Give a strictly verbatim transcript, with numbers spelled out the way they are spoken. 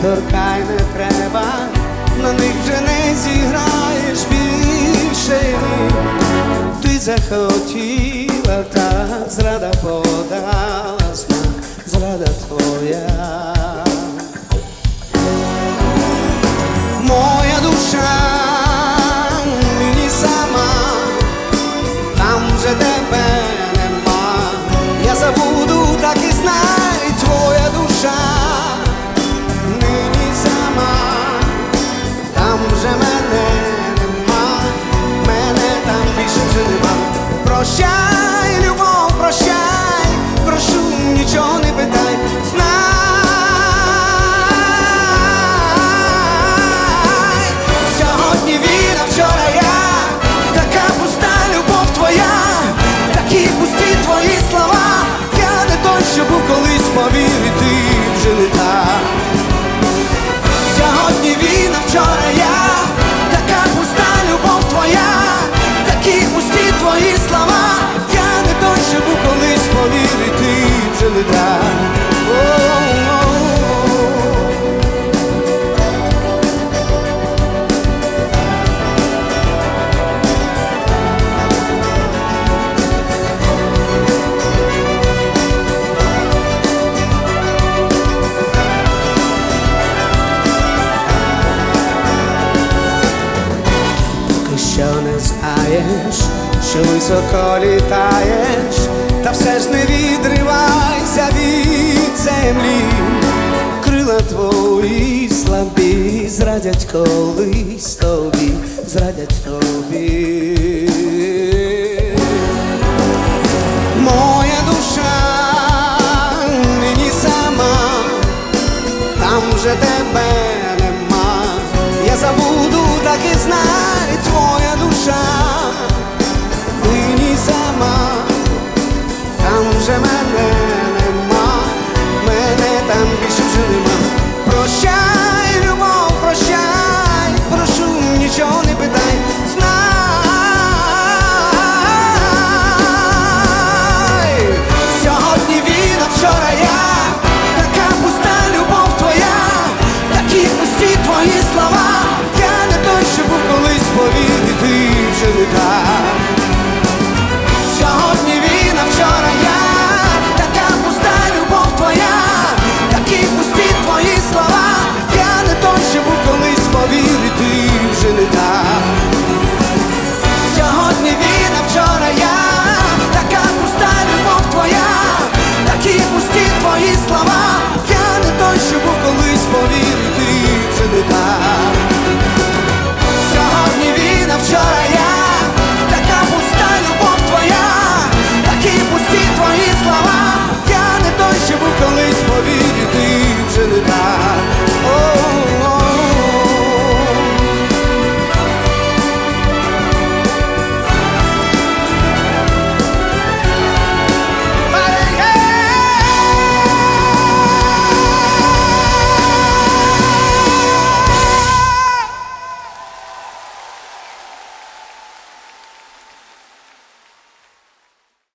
торкай, не треба, на них вже не зіграєш більше. Ти захотіла, так зрада подала знак, зрада твоя. Моя душа нині сама, там вже тебе нема. Я забуду, так і знай, твоя душа нині сама, там вже мене нема, мене там більше вже нема. Прощай, любов, прощай, прошу, нічого не питай, знай. Сьогодні він, а вчора я, така пуста любов твоя, такі пусті твої слова. Я не той, що був колись, повір, і ти вже не так. Сьогодні він, а вчора я, така пуста любов твоя, такі пусті твої слова. Я не той, що був колись, повір, і ти вже не так. Що не знаєш, що високо літаєш, та все ж не відривайся від землі. Крила твої слабі зрадять колись тобі, зрадять тобі. Моя душа нині сама, там вже тебе нема. Я забуду, так і знай, твоя душа нині сама, там вже мене